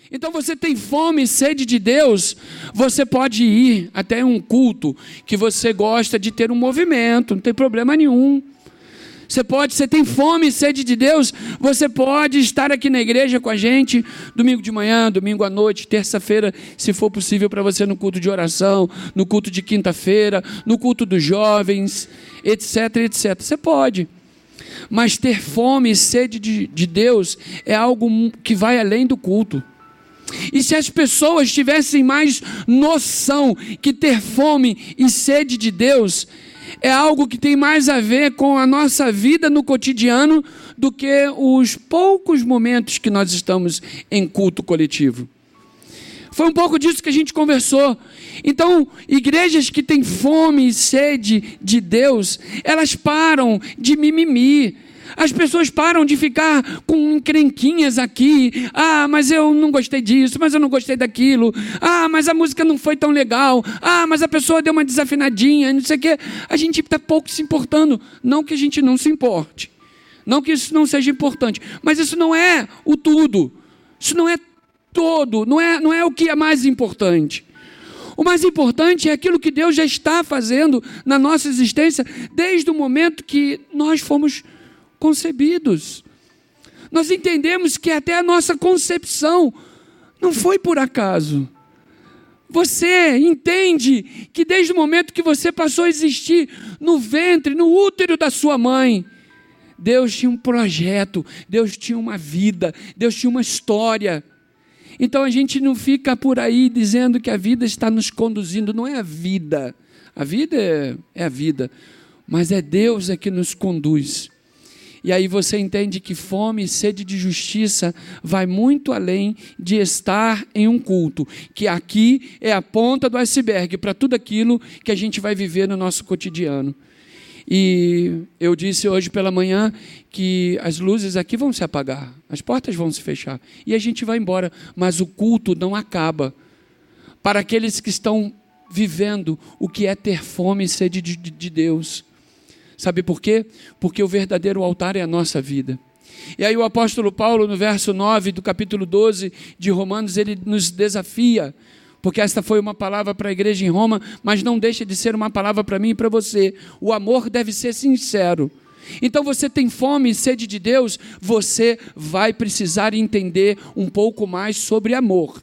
Então você tem fome e sede de Deus, você pode ir até um culto que você gosta de ter um movimento, não tem problema nenhum. Você tem fome e sede de Deus, você pode estar aqui na igreja com a gente, domingo de manhã, domingo à noite, terça-feira, se for possível para você, no culto de oração, no culto de quinta-feira, no culto dos jovens, etc, etc. Você pode. Mas ter fome e sede de Deus é algo que vai além do culto. E se as pessoas tivessem mais noção que ter fome e sede de Deus é algo que tem mais a ver com a nossa vida no cotidiano do que os poucos momentos que nós estamos em culto coletivo. Foi um pouco disso que a gente conversou. Então, igrejas que têm fome e sede de Deus, elas param de mimimi. As pessoas param de ficar com encrenquinhas aqui. Ah, mas eu não gostei disso, mas eu não gostei daquilo. Ah, mas a música não foi tão legal. Ah, mas a pessoa deu uma desafinadinha, não sei o quê. A gente está pouco se importando. Não que a gente não se importe. Não que isso não seja importante. Mas isso não é o tudo. Isso não é todo. Não é o que é mais importante. O mais importante é aquilo que Deus já está fazendo na nossa existência desde o momento que nós fomos concebidos. Nós entendemos que até a nossa concepção não foi por acaso. Você entende que desde o momento que você passou a existir no ventre, no útero da sua mãe, Deus tinha um projeto, Deus tinha uma vida, Deus tinha uma história. Então a gente não fica por aí dizendo que a vida está nos conduzindo. Não é a vida é a vida, mas é Deus que nos conduz. E aí você entende que fome e sede de justiça vai muito além de estar em um culto, que aqui é a ponta do iceberg para tudo aquilo que a gente vai viver no nosso cotidiano. E eu disse hoje pela manhã que as luzes aqui vão se apagar, as portas vão se fechar e a gente vai embora, mas o culto não acaba. Para aqueles que estão vivendo o que é ter fome e sede de Deus. Sabe por quê? Porque o verdadeiro altar é a nossa vida. E aí o apóstolo Paulo, no verso 9 do capítulo 12 de Romanos, ele nos desafia, porque esta foi uma palavra para a igreja em Roma, mas não deixa de ser uma palavra para mim e para você. O amor deve ser sincero. Então você tem fome e sede de Deus, você vai precisar entender um pouco mais sobre amor.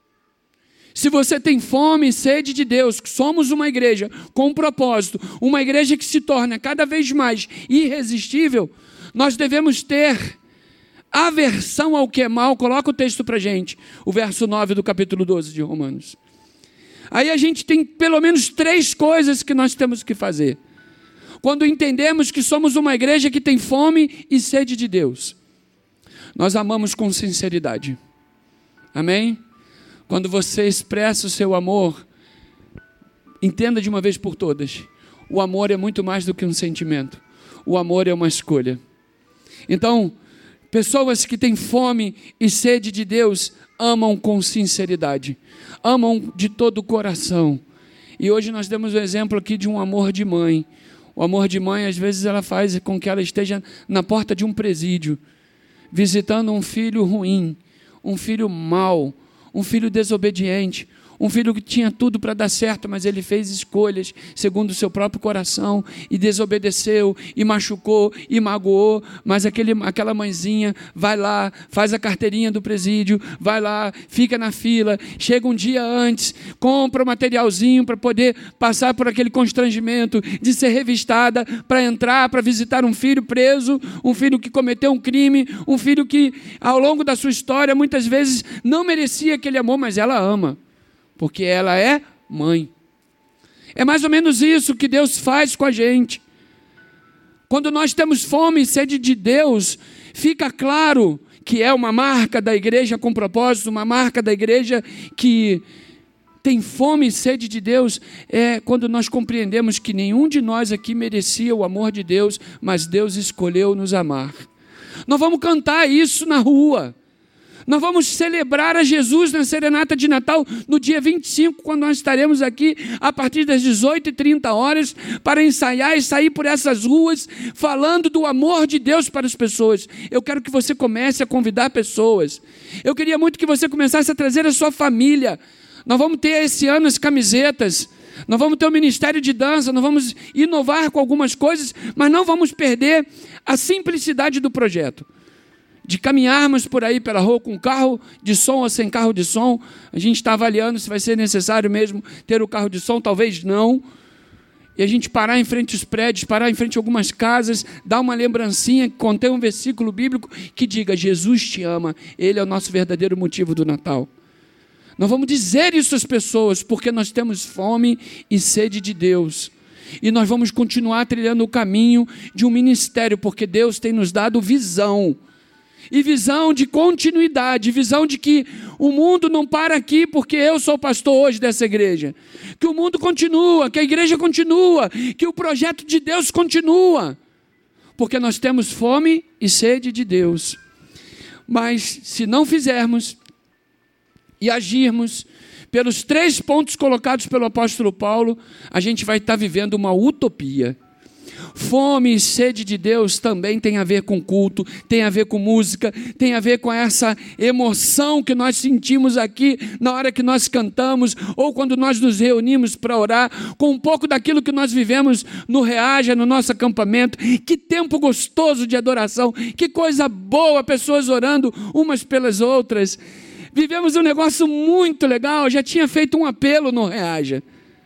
Se você tem fome e sede de Deus, somos uma igreja com um propósito, uma igreja que se torna cada vez mais irresistível, nós devemos ter aversão ao que é mal. Coloca o texto para a gente, o verso 9 do capítulo 12 de Romanos. Aí a gente tem pelo menos 3 coisas que nós temos que fazer. Quando entendemos que somos uma igreja que tem fome e sede de Deus, nós amamos com sinceridade. Amém? Quando você expressa o seu amor, entenda de uma vez por todas, o amor é muito mais do que um sentimento. O amor é uma escolha. Então, pessoas que têm fome e sede de Deus, amam com sinceridade, amam de todo o coração. E hoje nós demos o exemplo aqui de um amor de mãe. O amor de mãe, às vezes, ela faz com que ela esteja na porta de um presídio, visitando um filho ruim, um filho mau, um filho desobediente, um filho que tinha tudo para dar certo, mas ele fez escolhas segundo o seu próprio coração e desobedeceu, e machucou, e magoou, mas aquela mãezinha vai lá, faz a carteirinha do presídio, vai lá, fica na fila, chega um dia antes, compra o materialzinho para poder passar por aquele constrangimento de ser revistada, para entrar, para visitar um filho preso, um filho que cometeu um crime, um filho que ao longo da sua história muitas vezes não merecia aquele amor, mas ela ama. Porque ela é mãe. É mais ou menos isso que Deus faz com a gente. Quando nós temos fome e sede de Deus, fica claro que é uma marca da igreja com propósito, uma marca da igreja que tem fome e sede de Deus, é quando nós compreendemos que nenhum de nós aqui merecia o amor de Deus, mas Deus escolheu nos amar. Nós vamos cantar isso na rua. Nós vamos celebrar a Jesus na serenata de Natal no dia 25, quando nós estaremos aqui a partir das 18h30 para ensaiar e sair por essas ruas falando do amor de Deus para as pessoas. Eu quero que você comece a convidar pessoas. Eu queria muito que você começasse a trazer a sua família. Nós vamos ter esse ano as camisetas, nós vamos ter o ministério de dança, nós vamos inovar com algumas coisas, mas não vamos perder a simplicidade do projeto. De caminharmos por aí pela rua com carro de som ou sem carro de som. A gente está avaliando se vai ser necessário mesmo ter o carro de som, talvez não. E a gente parar em frente aos prédios, parar em frente a algumas casas, dar uma lembrancinha que contém um versículo bíblico que diga: Jesus te ama, Ele é o nosso verdadeiro motivo do Natal. Nós vamos dizer isso às pessoas, porque nós temos fome e sede de Deus. E nós vamos continuar trilhando o caminho de um ministério, porque Deus tem nos dado visão. E visão de continuidade, visão de que o mundo não para aqui porque eu sou pastor hoje dessa igreja. Que o mundo continua, que a igreja continua, que o projeto de Deus continua. Porque nós temos fome e sede de Deus. Mas se não fizermos e agirmos pelos 3 pontos colocados pelo apóstolo Paulo, a gente vai estar vivendo uma utopia. Fome e sede de Deus também tem a ver com culto, tem a ver com música, tem a ver com essa emoção que nós sentimos aqui na hora que nós cantamos, ou quando nós nos reunimos para orar, com um pouco daquilo que nós vivemos no Reaja, no nosso acampamento. Que tempo gostoso de adoração, que coisa boa, pessoas orando umas pelas outras. Vivemos um negócio muito legal. Já tinha feito um apelo no Reaja,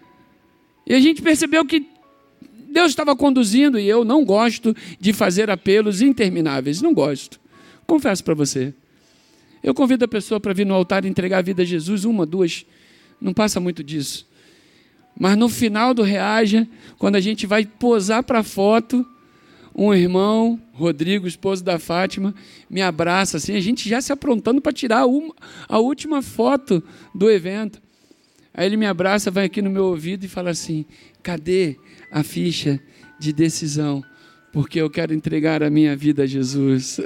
e a gente percebeu que Deus estava conduzindo, e eu não gosto de fazer apelos intermináveis, não gosto, confesso para você. Eu convido a pessoa para vir no altar e entregar a vida a Jesus, 1, 2, não passa muito disso. Mas no final do Reaja, quando a gente vai posar para a foto, um irmão, Rodrigo, esposo da Fátima, me abraça assim, a gente já se aprontando para tirar a última foto do evento. Aí ele me abraça, vai aqui no meu ouvido e fala assim: cadê a ficha de decisão? Porque eu quero entregar a minha vida a Jesus.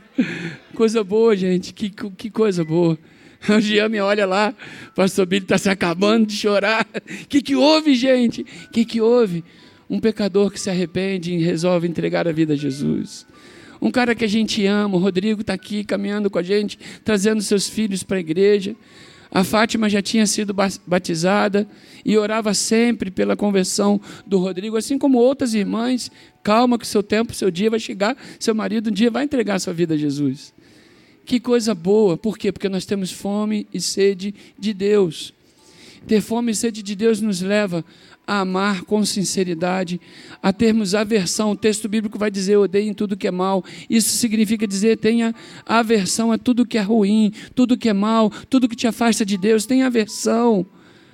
Coisa boa, gente, que coisa boa. O Jean me olha lá, o pastor Billy está se acabando de chorar. O que houve, gente? O que houve? Um pecador que se arrepende e resolve entregar a vida a Jesus. Um cara que a gente ama, o Rodrigo está aqui caminhando com a gente, trazendo seus filhos para a igreja. A Fátima já tinha sido batizada e orava sempre pela conversão do Rodrigo, assim como outras irmãs. Calma que o seu tempo, seu dia vai chegar, seu marido um dia vai entregar a sua vida a Jesus. Que coisa boa. Por quê? Porque nós temos fome e sede de Deus. Ter fome e sede de Deus nos leva a amar com sinceridade, a termos aversão. O texto bíblico vai dizer: odeiem tudo que é mal. Isso significa dizer: tenha aversão a tudo que é ruim, tudo que é mal, tudo que te afasta de Deus. Tenha aversão.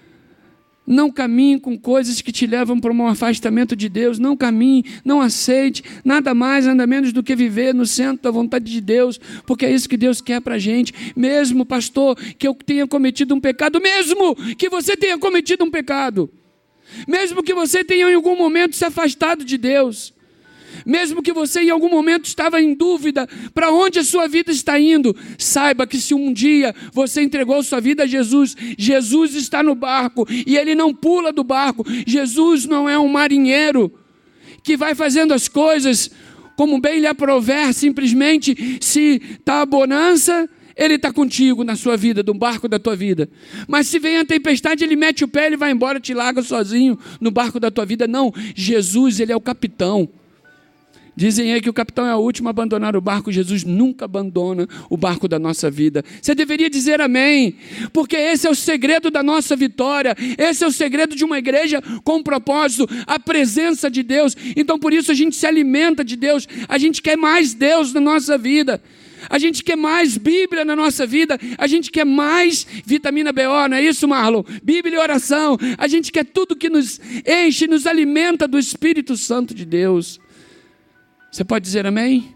Não caminhe com coisas que te levam para um afastamento de Deus. Não caminhe, não aceite nada mais, nada menos do que viver no centro da vontade de Deus, porque é isso que Deus quer para a gente. Mesmo, pastor, que eu tenha cometido um pecado, mesmo que você tenha cometido um pecado, mesmo que você tenha em algum momento se afastado de Deus, mesmo que você em algum momento estava em dúvida para onde a sua vida está indo, saiba que se um dia você entregou sua vida a Jesus, Jesus está no barco e Ele não pula do barco. Jesus não é um marinheiro que vai fazendo as coisas como bem lhe aprover, simplesmente se está a bonança, Ele está contigo na sua vida, no barco da tua vida. Mas se vem a tempestade, Ele mete o pé, Ele vai embora, te larga sozinho no barco da tua vida. Não, Jesus, Ele é o capitão. Dizem aí que o capitão é o último a abandonar o barco. Jesus nunca abandona o barco da nossa vida. Você deveria dizer amém, porque esse é o segredo da nossa vitória. Esse é o segredo de uma igreja com propósito, a presença de Deus. Então por isso a gente se alimenta de Deus. A gente quer mais Deus na nossa vida. A gente quer mais Bíblia na nossa vida. A gente quer mais vitamina BO, não é isso, Marlon? Bíblia e oração. A gente quer tudo que nos enche, nos alimenta do Espírito Santo de Deus. Você pode dizer amém?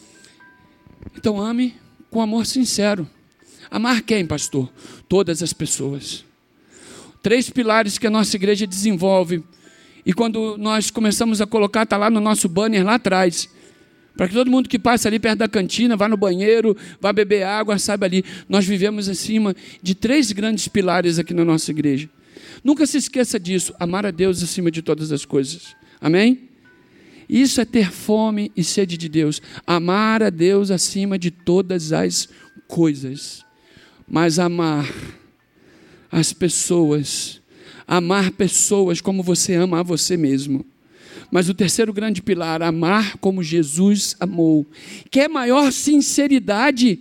Então ame com amor sincero. Amar quem, pastor? Todas as pessoas. 3 pilares que a nossa igreja desenvolve. E quando nós começamos a colocar, está lá no nosso banner lá atrás. Para que todo mundo que passa ali perto da cantina, vá no banheiro, vá beber água, saiba ali. Nós vivemos acima de 3 grandes pilares aqui na nossa igreja. Nunca se esqueça disso, amar a Deus acima de todas as coisas. Amém? Isso é ter fome e sede de Deus. Amar a Deus acima de todas as coisas. Mas amar as pessoas, amar pessoas como você ama a você mesmo. Mas o terceiro grande pilar, amar como Jesus amou. Que é maior sinceridade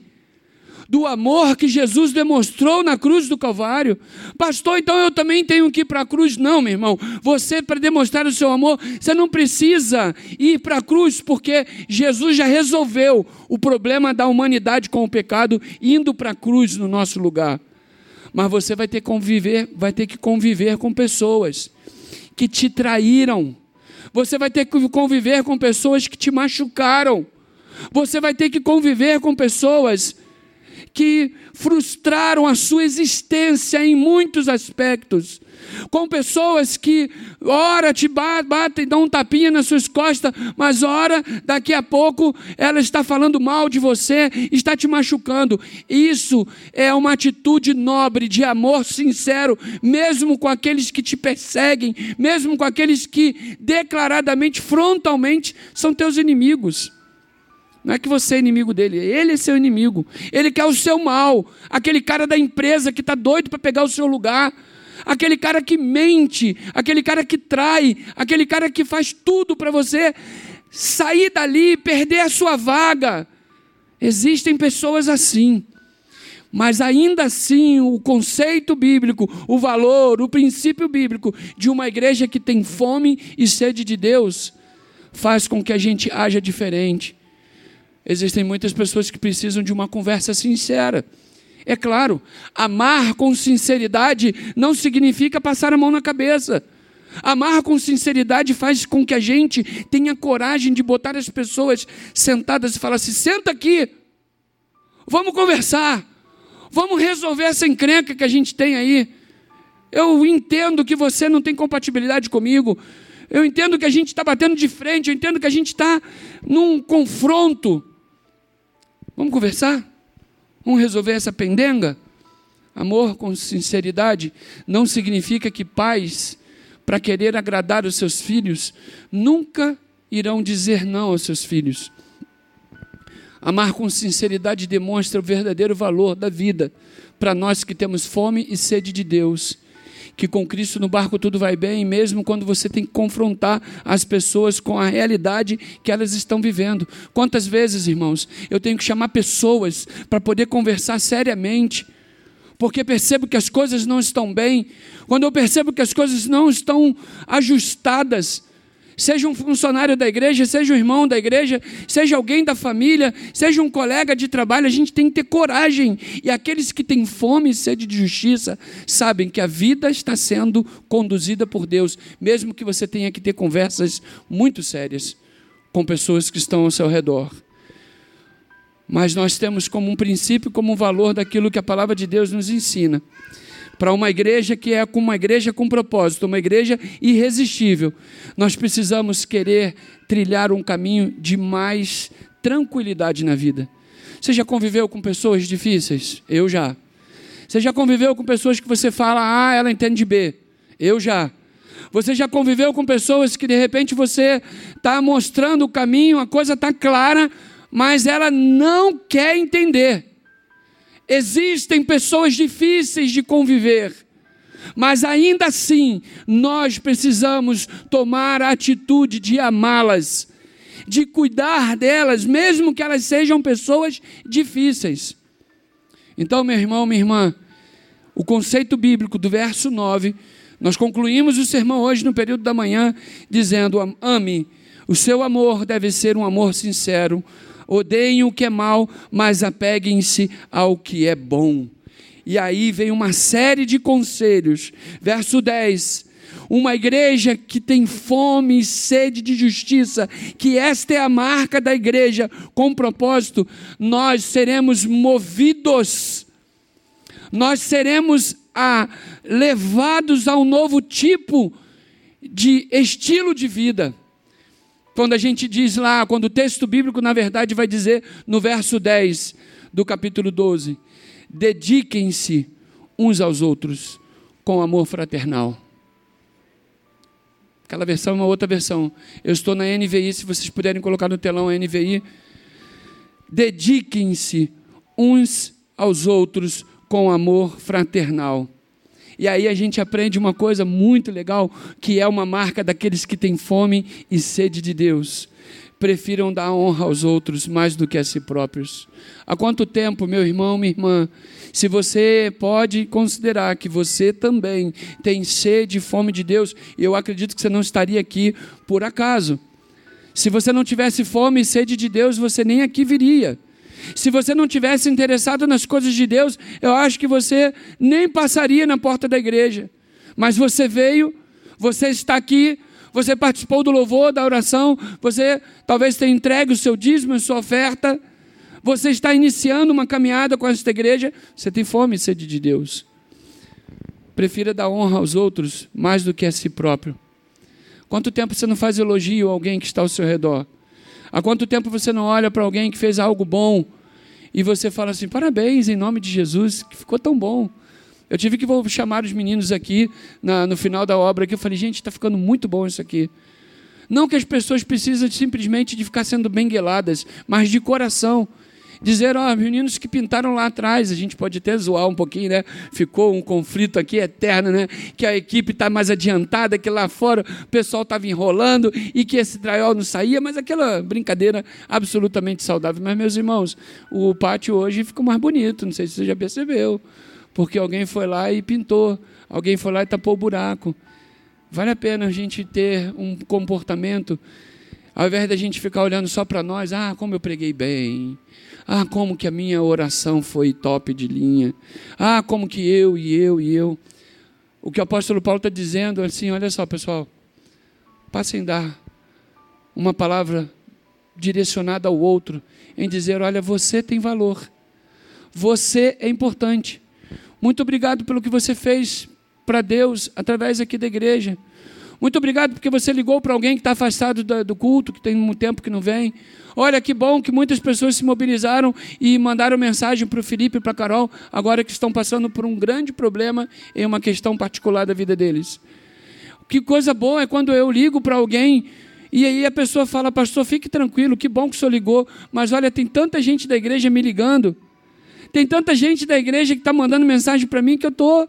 do amor que Jesus demonstrou na cruz do Calvário. Pastor, então eu também tenho que ir para a cruz? Não, meu irmão. Você, para demonstrar o seu amor, você não precisa ir para a cruz, porque Jesus já resolveu o problema da humanidade com o pecado, indo para a cruz no nosso lugar. Mas você vai ter que conviver com pessoas que te traíram. Você vai ter que conviver com pessoas que te machucaram. Você vai ter que conviver com pessoas que frustraram a sua existência em muitos aspectos. Com pessoas que, ora, te batem, dão um tapinha nas suas costas, mas ora, daqui a pouco, ela está falando mal de você, está te machucando. Isso é uma atitude nobre, de amor sincero, mesmo com aqueles que te perseguem, mesmo com aqueles que declaradamente, frontalmente, são teus inimigos. Não é que você é inimigo dele, ele é seu inimigo. Ele quer o seu mal. Aquele cara da empresa que está doido para pegar o seu lugar. Aquele cara que mente, aquele cara que trai, aquele cara que faz tudo para você sair dali, perder a sua vaga. Existem pessoas assim. Mas ainda assim, o conceito bíblico, o valor, o princípio bíblico de uma igreja que tem fome e sede de Deus, faz com que a gente haja diferente. Existem muitas pessoas que precisam de uma conversa sincera. É claro, amar com sinceridade não significa passar a mão na cabeça. Amar com sinceridade faz com que a gente tenha coragem de botar as pessoas sentadas e falar assim: senta aqui, vamos conversar, vamos resolver essa encrenca que a gente tem aí. Eu entendo que você não tem compatibilidade comigo, eu entendo que a gente está batendo de frente, eu entendo que a gente está num confronto. Vamos conversar? Vamos resolver essa pendenga? Amor com sinceridade não significa que pais, para querer agradar os seus filhos, nunca irão dizer não aos seus filhos. Amar com sinceridade demonstra o verdadeiro valor da vida para nós que temos fome e sede de Deus. Que com Cristo no barco tudo vai bem, mesmo quando você tem que confrontar as pessoas com a realidade que elas estão vivendo. Quantas vezes, irmãos, eu tenho que chamar pessoas para poder conversar seriamente, porque percebo que as coisas não estão bem. Quando eu percebo que as coisas não estão ajustadas, seja um funcionário da igreja, seja um irmão da igreja, seja alguém da família, seja um colega de trabalho, a gente tem que ter coragem. E aqueles que têm fome e sede de justiça sabem que a vida está sendo conduzida por Deus, mesmo que você tenha que ter conversas muito sérias com pessoas que estão ao seu redor. Mas nós temos como um princípio, como um valor daquilo que a palavra de Deus nos ensina. Para uma igreja que é uma igreja com propósito, uma igreja irresistível, nós precisamos querer trilhar um caminho de mais tranquilidade na vida. Você já conviveu com pessoas difíceis? Eu já. Você já conviveu com pessoas que você fala A, ela entende B? Eu já. Você já conviveu com pessoas que de repente você está mostrando o caminho, a coisa está clara, mas ela não quer entender? Existem pessoas difíceis de conviver, mas ainda assim nós precisamos tomar a atitude de amá-las, de cuidar delas, mesmo que elas sejam pessoas difíceis. Então, meu irmão, minha irmã, o conceito bíblico do verso 9, nós concluímos o sermão hoje no período da manhã, dizendo: ame, o seu amor deve ser um amor sincero. Odeiem o que é mal, mas apeguem-se ao que é bom. E aí vem uma série de conselhos. Verso 10. Uma igreja que tem fome e sede de justiça, que esta é a marca da igreja, com propósito, nós seremos movidos, nós seremos levados a um novo tipo de estilo de vida. Quando a gente diz lá, quando o texto bíblico, na verdade, vai dizer no verso 10 do capítulo 12, dediquem-se uns aos outros com amor fraternal. Aquela versão é uma outra versão. Eu estou na NVI, se vocês puderem colocar no telão a NVI. Dediquem-se uns aos outros com amor fraternal. E aí a gente aprende uma coisa muito legal, que é uma marca daqueles que têm fome e sede de Deus. Prefiram dar honra aos outros mais do que a si próprios. Há quanto tempo, meu irmão, minha irmã, se você pode considerar que você também tem sede e fome de Deus, eu acredito que você não estaria aqui por acaso. Se você não tivesse fome e sede de Deus, você nem aqui viria. Se você não tivesse interessado nas coisas de Deus, eu acho que você nem passaria na porta da igreja. Mas você veio, você está aqui, você participou do louvor, da oração, você talvez tenha entregue o seu dízimo, a sua oferta, você está iniciando uma caminhada com esta igreja, você tem fome e sede de Deus. Prefira dar honra aos outros mais do que a si próprio. Quanto tempo você não faz elogio a alguém que está ao seu redor? Há quanto tempo você não olha para alguém que fez algo bom e você fala assim, parabéns em nome de Jesus, que ficou tão bom. Eu tive que chamar os meninos aqui no final da obra, que eu falei, gente, está ficando muito bom isso aqui. Não que as pessoas precisam simplesmente de ficar sendo bengueladas, mas de coração. Dizer, meninos que pintaram lá atrás, a gente pode até zoar um pouquinho, né? Ficou um conflito aqui eterno, né? Que a equipe está mais adiantada, que lá fora o pessoal estava enrolando e que esse drywall não saía, mas aquela brincadeira absolutamente saudável. Mas, meus irmãos, o pátio hoje ficou mais bonito, não sei se você já percebeu, porque alguém foi lá e pintou, alguém foi lá e tapou o buraco. Vale a pena a gente ter um comportamento, ao invés da gente ficar olhando só para nós, como eu preguei bem, como que a minha oração foi top de linha, como que eu. O que o apóstolo Paulo está dizendo assim, olha só pessoal, passem a dar uma palavra direcionada ao outro, em dizer, olha, você tem valor, você é importante, muito obrigado pelo que você fez para Deus, através aqui da igreja, muito obrigado porque você ligou para alguém que está afastado do culto, que tem um tempo que não vem. Olha que bom que muitas pessoas se mobilizaram e mandaram mensagem para o Felipe e para a Carol, agora que estão passando por um grande problema em uma questão particular da vida deles. Que coisa boa é quando eu ligo para alguém e aí a pessoa fala, pastor, fique tranquilo, que bom que o senhor ligou, mas olha, tem tanta gente da igreja me ligando, tem tanta gente da igreja que está mandando mensagem para mim que eu estou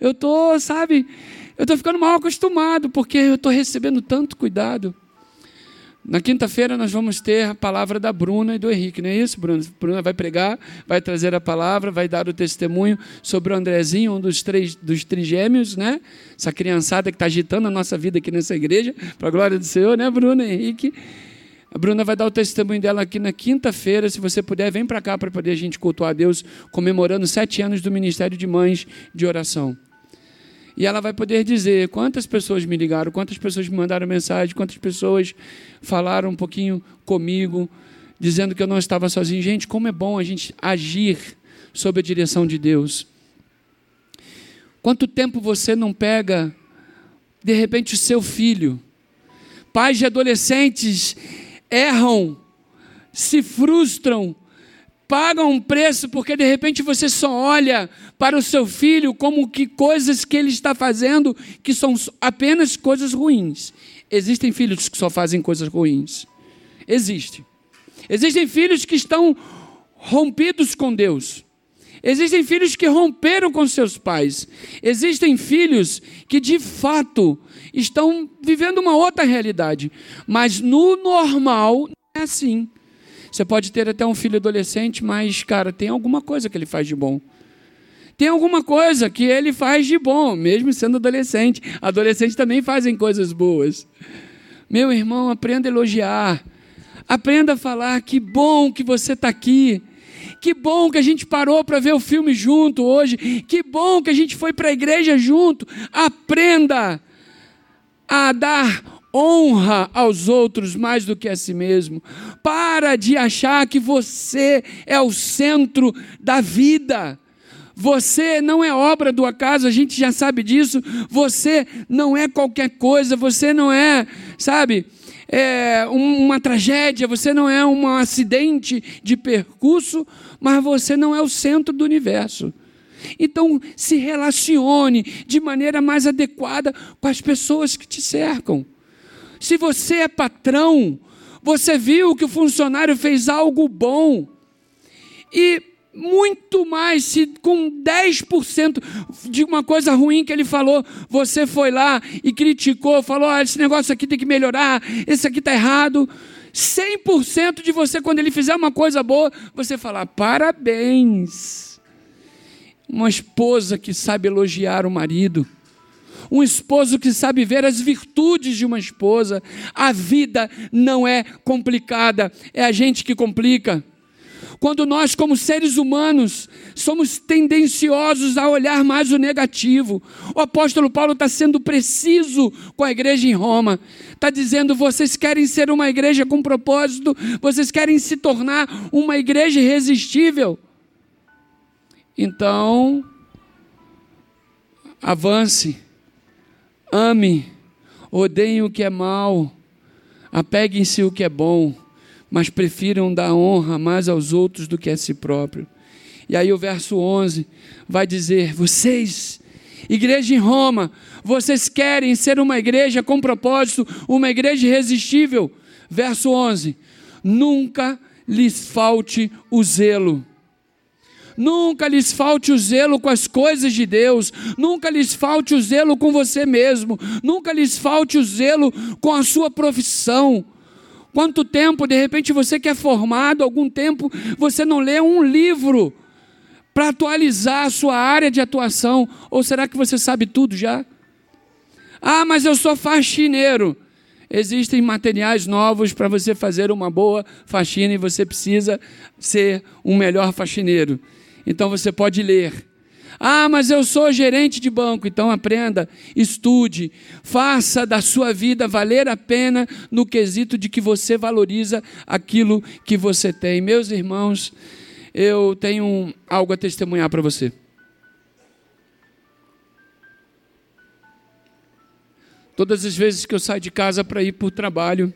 ficando mal acostumado, porque eu estou recebendo tanto cuidado. Na quinta-feira nós vamos ter a palavra da Bruna e do Henrique, não é isso, Bruna? Bruna vai pregar, vai trazer a palavra, vai dar o testemunho sobre o Andrezinho, um dos trigêmeos, né? Essa criançada que está agitando a nossa vida aqui nessa igreja, para a glória do Senhor, né, Bruna e Henrique? A Bruna vai dar o testemunho dela aqui na quinta-feira, se você puder, vem para cá para poder a gente cultuar a Deus, comemorando 7 anos do Ministério de Mães de Oração. E ela vai poder dizer quantas pessoas me ligaram, quantas pessoas me mandaram mensagem, quantas pessoas falaram um pouquinho comigo, dizendo que eu não estava sozinho. Gente, como é bom a gente agir sob a direção de Deus. Quanto tempo você não pega, de repente, o seu filho? Pais de adolescentes erram, se frustram, pagam um preço porque de repente você só olha para o seu filho como que coisas que ele está fazendo que são apenas coisas ruins. Existem filhos que só fazem coisas ruins. Existem filhos que estão rompidos com Deus. Existem filhos que romperam com seus pais. Existem filhos que de fato estão vivendo uma outra realidade. Mas no normal não é assim. Você pode ter até um filho adolescente, mas, cara, tem alguma coisa que ele faz de bom. Tem alguma coisa que ele faz de bom, mesmo sendo adolescente. Adolescentes também fazem coisas boas. Meu irmão, aprenda a elogiar. Aprenda a falar, que bom que você está aqui. Que bom que a gente parou para ver o filme junto hoje. Que bom que a gente foi para a igreja junto. Aprenda a dar honra aos outros mais do que a si mesmo. Para de achar que você é o centro da vida. Você não é obra do acaso, a gente já sabe disso. Você não é qualquer coisa, você não é, uma tragédia, você não é um acidente de percurso, mas você não é o centro do universo. Então, se relacione de maneira mais adequada com as pessoas que te cercam. Se você é patrão, você viu que o funcionário fez algo bom, e muito mais, se com 10% de uma coisa ruim que ele falou, você foi lá e criticou, falou, esse negócio aqui tem que melhorar, esse aqui está errado. 100% de você, quando ele fizer uma coisa boa, você fala, parabéns. Uma esposa que sabe elogiar o marido, um esposo que sabe ver as virtudes de uma esposa. A vida não é complicada, é a gente que complica. Quando nós, como seres humanos, somos tendenciosos a olhar mais o negativo. O apóstolo Paulo está sendo preciso com a igreja em Roma. Está dizendo, vocês querem ser uma igreja com propósito, vocês querem se tornar uma igreja irresistível. Então, avance, ame, odeiem o que é mal, apeguem-se ao que é bom, mas prefiram dar honra mais aos outros do que a si próprio. E aí o verso 11 vai dizer, vocês, igreja em Roma, vocês querem ser uma igreja com propósito, uma igreja irresistível. Verso 11, nunca lhes falte o zelo. Nunca lhes falte o zelo com as coisas de Deus, nunca lhes falte o zelo com você mesmo, nunca lhes falte o zelo com a sua profissão. Quanto tempo, de repente, você que é formado, algum tempo, você não lê um livro para atualizar a sua área de atuação? Ou será que você sabe tudo já? Ah, mas eu sou faxineiro. Existem materiais novos para você fazer uma boa faxina e você precisa ser um melhor faxineiro. Então você pode ler. Ah, mas eu sou gerente de banco. Então aprenda, estude, faça da sua vida valer a pena no quesito de que você valoriza aquilo que você tem. Meus irmãos, eu tenho algo a testemunhar para você. Todas as vezes que eu saio de casa para ir para o trabalho,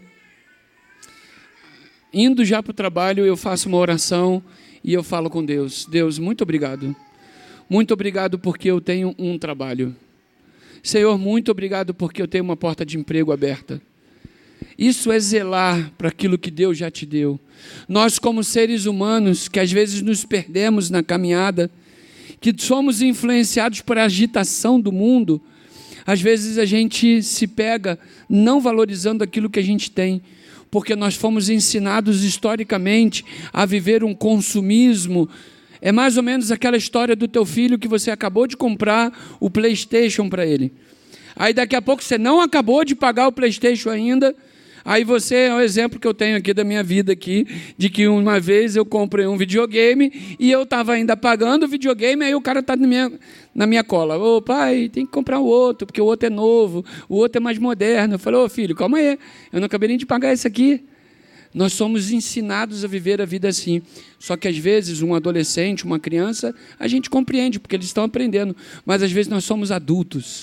indo já para o trabalho, eu faço uma oração e eu falo com Deus. Deus, muito obrigado. Muito obrigado porque eu tenho um trabalho. Senhor, muito obrigado porque eu tenho uma porta de emprego aberta. Isso é zelar para aquilo que Deus já te deu. Nós, como seres humanos, que às vezes nos perdemos na caminhada, que somos influenciados por a agitação do mundo, às vezes a gente se pega não valorizando aquilo que a gente tem, porque nós fomos ensinados historicamente a viver um consumismo. É mais ou menos aquela história do teu filho que você acabou de comprar o PlayStation para ele. Aí daqui a pouco você não acabou de pagar o PlayStation ainda. Aí você é um exemplo que eu tenho aqui da minha vida aqui, de que uma vez eu comprei um videogame e eu estava ainda pagando o videogame, aí o cara está na minha cola. Ô pai, tem que comprar o outro, porque o outro é novo, o outro é mais moderno. Eu falei, ô filho, calma aí, eu não acabei nem de pagar esse aqui. Nós somos ensinados a viver a vida assim. Só que às vezes um adolescente, uma criança, a gente compreende, porque eles estão aprendendo. Mas às vezes nós somos adultos.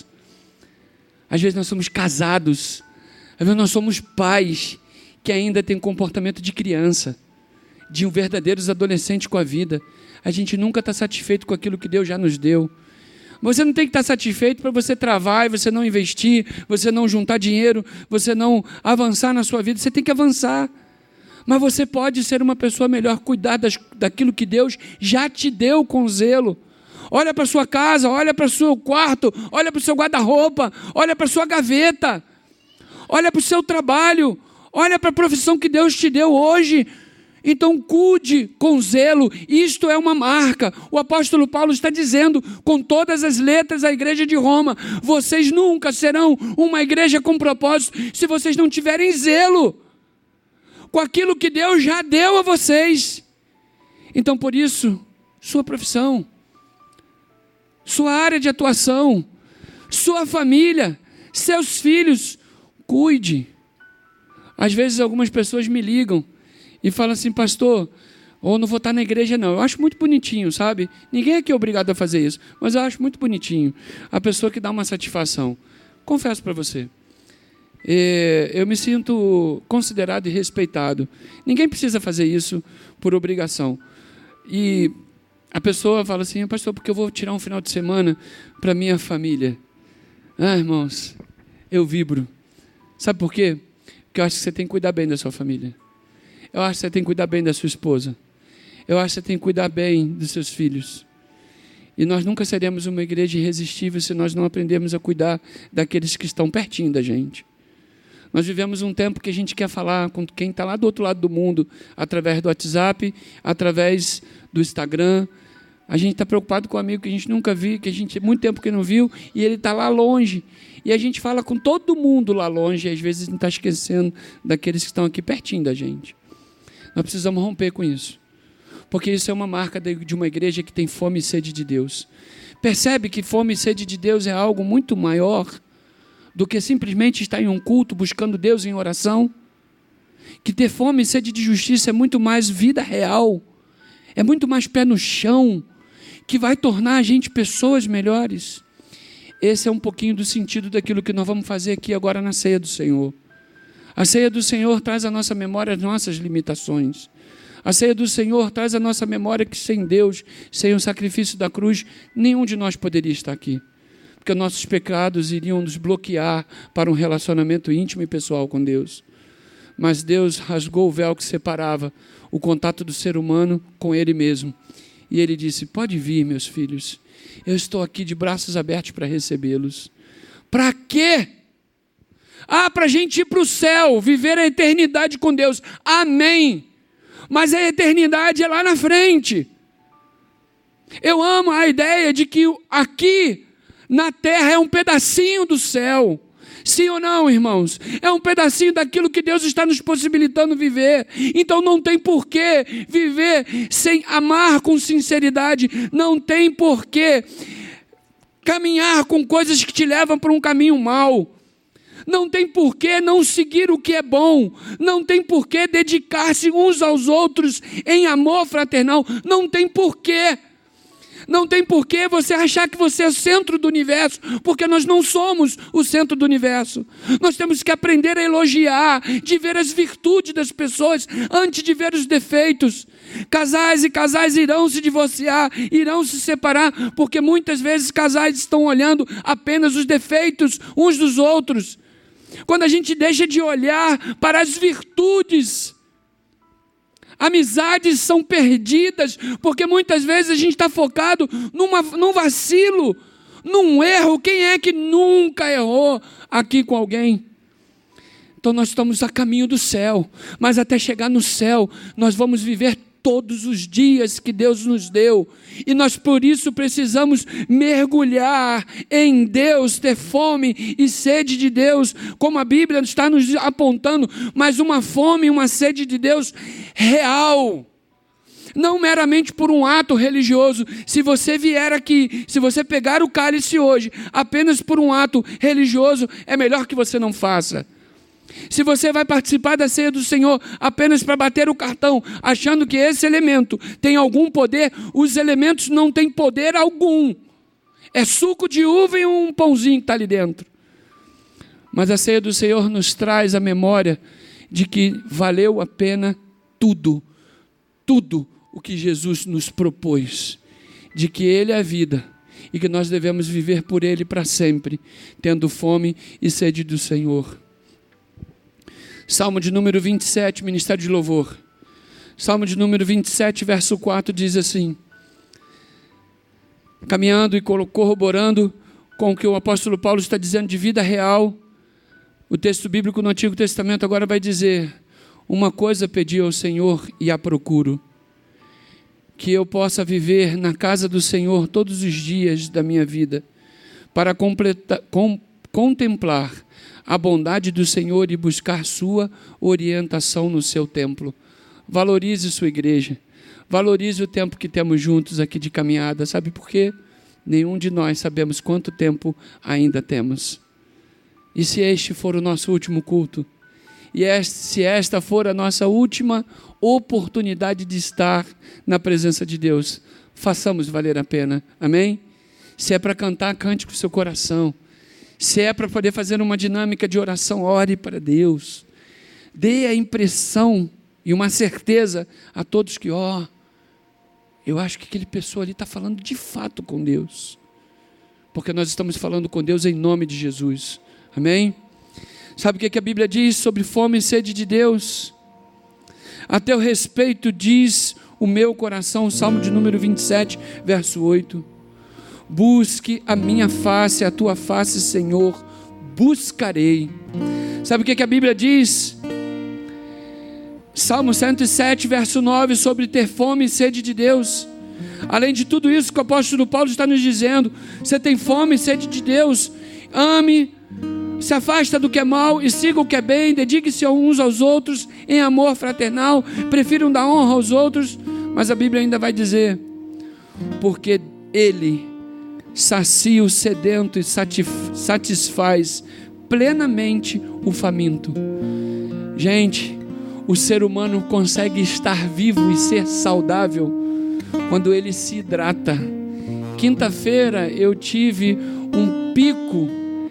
Às vezes nós somos casados. Às vezes nós somos pais que ainda têm comportamento de criança, de um verdadeiros adolescentes com a vida. A gente nunca está satisfeito com aquilo que Deus já nos deu. Você não tem que estar satisfeito para você travar e você não investir, você não juntar dinheiro, você não avançar na sua vida. Você tem que avançar. Mas você pode ser uma pessoa melhor, cuidar daquilo que Deus já te deu com zelo. Olha para a sua casa, olha para o seu quarto, olha para o seu guarda-roupa, olha para a sua gaveta, olha para o seu trabalho, olha para a profissão que Deus te deu hoje. Então cuide com zelo, isto é uma marca. O apóstolo Paulo está dizendo com todas as letras à igreja de Roma, vocês nunca serão uma igreja com propósito se vocês não tiverem zelo com aquilo que Deus já deu a vocês. Então por isso, sua profissão, sua área de atuação, sua família, seus filhos, cuide. Às vezes algumas pessoas me ligam e falam assim, pastor, ou não vou estar na igreja não. Eu acho muito bonitinho, sabe? Ninguém aqui é obrigado a fazer isso, mas eu acho muito bonitinho a pessoa que dá uma satisfação. Confesso para você, eu me sinto considerado e respeitado. Ninguém precisa fazer isso por obrigação. E a pessoa fala assim: pastor, porque eu vou tirar um final de semana para minha família. Irmãos, eu vibro. Sabe por quê? Porque eu acho que você tem que cuidar bem da sua família. Eu acho que você tem que cuidar bem da sua esposa. Eu acho que você tem que cuidar bem dos seus filhos. E nós nunca seremos uma igreja irresistível se nós não aprendermos a cuidar daqueles que estão pertinho da gente. Nós vivemos um tempo que a gente quer falar com quem está lá do outro lado do mundo, através do WhatsApp, através do Instagram. A gente está preocupado com um amigo que a gente nunca viu, que a gente muito tempo que não viu, e ele está lá longe. E a gente fala com todo mundo lá longe, e às vezes a gente está esquecendo daqueles que estão aqui pertinho da gente. Nós precisamos romper com isso, porque isso é uma marca de uma igreja que tem fome e sede de Deus. Percebe que fome e sede de Deus é algo muito maior do que simplesmente estar em um culto buscando Deus em oração? Que ter fome e sede de justiça é muito mais vida real, é muito mais pé no chão, que vai tornar a gente pessoas melhores. Esse é um pouquinho do sentido daquilo que nós vamos fazer aqui agora na Ceia do Senhor. A Ceia do Senhor traz à nossa memória as nossas limitações. A Ceia do Senhor traz à nossa memória que sem Deus, sem o sacrifício da cruz, nenhum de nós poderia estar aqui. Porque nossos pecados iriam nos bloquear para um relacionamento íntimo e pessoal com Deus. Mas Deus rasgou o véu que separava o contato do ser humano com Ele mesmo. E Ele disse: pode vir, meus filhos, eu estou aqui de braços abertos para recebê-los. Para quê? Para a gente ir para o céu, viver a eternidade com Deus. Amém. Mas a eternidade é lá na frente. Eu amo a ideia de que aqui na terra é um pedacinho do céu. Sim ou não, irmãos? É um pedacinho daquilo que Deus está nos possibilitando viver. Então não tem porquê viver sem amar com sinceridade. Não tem porquê caminhar com coisas que te levam para um caminho mau. Não tem porquê não seguir o que é bom. Não tem porquê dedicar-se uns aos outros em amor fraternal. Não tem porquê. Não tem porquê você achar que você é o centro do universo, porque nós não somos o centro do universo. Nós temos que aprender a elogiar, de ver as virtudes das pessoas antes de ver os defeitos. Casais e casais irão se divorciar, irão se separar, porque muitas vezes casais estão olhando apenas os defeitos uns dos outros. Quando a gente deixa de olhar para as virtudes, amizades são perdidas, porque muitas vezes a gente está focado num vacilo, num erro. Quem é que nunca errou aqui com alguém? Então nós estamos a caminho do céu, mas até chegar no céu, nós vamos viver todos os dias que Deus nos deu, e nós por isso precisamos mergulhar em Deus, ter fome e sede de Deus, como a Bíblia está nos apontando, mas uma fome e uma sede de Deus real, não meramente por um ato religioso. Se você vier aqui, se você pegar o cálice hoje, apenas por um ato religioso, é melhor que você não faça. Se você vai participar da ceia do Senhor apenas para bater o cartão, achando que esse elemento tem algum poder, os elementos não têm poder algum. É suco de uva e um pãozinho que está ali dentro. Mas a ceia do Senhor nos traz a memória de que valeu a pena tudo o que Jesus nos propôs, de que Ele é a vida e que nós devemos viver por Ele para sempre, tendo fome e sede do Senhor. Salmo de número 27, Ministério de Louvor. Salmo de número 27, verso 4, diz assim, caminhando e corroborando com o que o apóstolo Paulo está dizendo de vida real, o texto bíblico no Antigo Testamento agora vai dizer: uma coisa pedi ao Senhor e a procuro, que eu possa viver na casa do Senhor todos os dias da minha vida, para contemplar a bondade do Senhor e buscar sua orientação no seu templo. Valorize sua igreja, valorize o tempo que temos juntos aqui de caminhada. Sabe por quê? Nenhum de nós sabemos quanto tempo ainda temos. E se este for o nosso último culto, se esta for a nossa última oportunidade de estar na presença de Deus, façamos valer a pena, amém? Se é para cantar, cante com o seu coração. Se é para poder fazer uma dinâmica de oração, ore para Deus. Dê a impressão e uma certeza a todos que, eu acho que aquele pessoa ali está falando de fato com Deus. Porque nós estamos falando com Deus em nome de Jesus. Amém? Sabe o que a Bíblia diz sobre fome e sede de Deus? A teu respeito diz o meu coração, Salmo de número 27, verso 8. Busque a minha face, a tua face, Senhor, buscarei. Sabe o que a Bíblia diz? Salmo 107, verso 9, sobre ter fome e sede de Deus. Além de tudo isso que o apóstolo Paulo está nos dizendo, você tem fome e sede de Deus, ame, se afasta do que é mal e siga o que é bem, dedique-se uns aos outros em amor fraternal, prefiram dar honra aos outros, mas a Bíblia ainda vai dizer, porque Ele sacia o sedento e satisfaz plenamente o faminto. Gente, o ser humano consegue estar vivo e ser saudável quando ele se hidrata. Quinta-feira eu tive um pico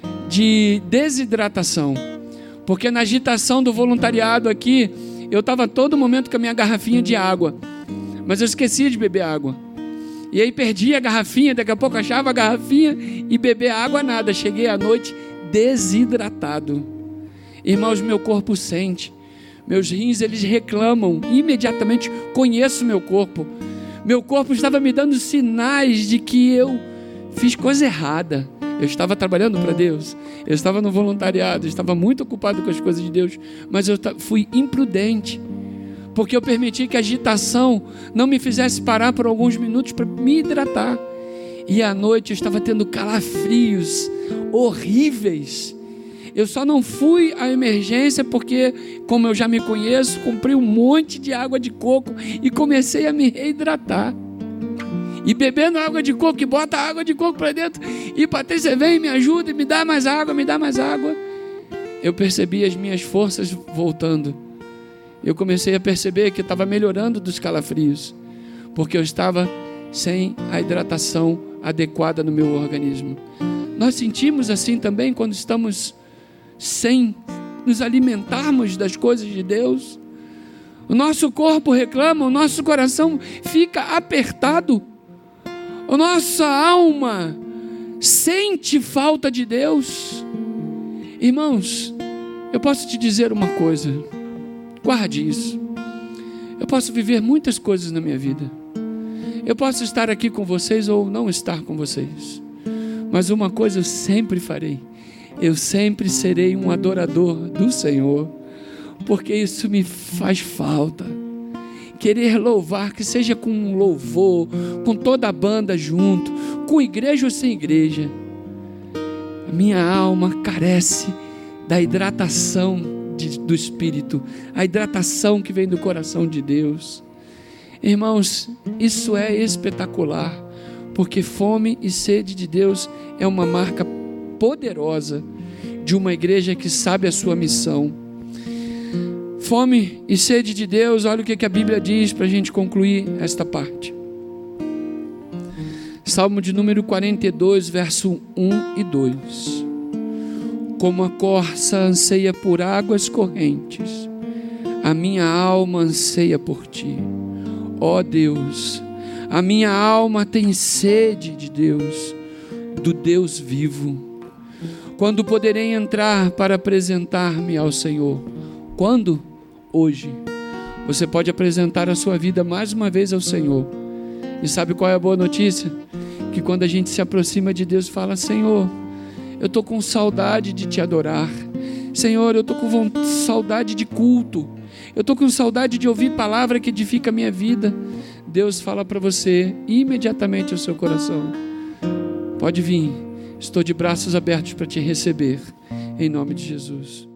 de desidratação, porque na agitação do voluntariado aqui, eu estava todo momento com a minha garrafinha de água, mas eu esquecia de beber água, e aí perdi a garrafinha, daqui a pouco achava a garrafinha e beber água nada, cheguei à noite desidratado. Irmãos, meu corpo sente, meus rins eles reclamam, imediatamente conheço meu corpo estava me dando sinais de que eu fiz coisa errada. Eu estava trabalhando para Deus, eu estava no voluntariado, eu estava muito ocupado com as coisas de Deus, mas eu fui imprudente, porque eu permiti que a agitação não me fizesse parar por alguns minutos para me hidratar, e à noite eu estava tendo calafrios horríveis. Eu só não fui à emergência porque, como eu já me conheço, comprei um monte de água de coco e comecei a me reidratar. E bebendo água de coco, e bota água de coco para dentro. E Patrícia vem, me ajuda, e me dá mais água, me dá mais água. Eu percebi as minhas forças voltando. Eu comecei a perceber que estava melhorando dos calafrios, porque eu estava sem a hidratação adequada no meu organismo. Nós sentimos assim também quando estamos sem nos alimentarmos das coisas de Deus. O nosso corpo reclama, o nosso coração fica apertado, a nossa alma sente falta de Deus. Irmãos, eu posso te dizer uma coisa, guarde isso. Eu posso viver muitas coisas na minha vida, eu posso estar aqui com vocês ou não estar com vocês, mas uma coisa eu sempre farei: eu sempre serei um adorador do Senhor, porque isso me faz falta. Querer louvar, que seja com um louvor, com toda a banda junto, com igreja ou sem igreja. A minha alma carece da hidratação do Espírito, a hidratação que vem do coração de Deus. Irmãos, isso é espetacular, porque fome e sede de Deus é uma marca poderosa de uma igreja que sabe a sua missão. Fome e sede de Deus, olha o que a Bíblia diz para a gente concluir esta parte. Salmo de número 42, verso 1 e 2. Como a corça anseia por águas correntes, a minha alma anseia por ti. Ó Deus, a minha alma tem sede de Deus, do Deus vivo. Quando poderei entrar para apresentar-me ao Senhor? Quando? Hoje. Você pode apresentar a sua vida mais uma vez ao Senhor. E sabe qual é a boa notícia? Que quando a gente se aproxima de Deus, fala: Senhor, eu estou com saudade de te adorar. Senhor, eu estou com saudade de culto. Eu estou com saudade de ouvir palavra que edifica a minha vida. Deus fala para você imediatamente ao seu coração: pode vir, estou de braços abertos para te receber, em nome de Jesus.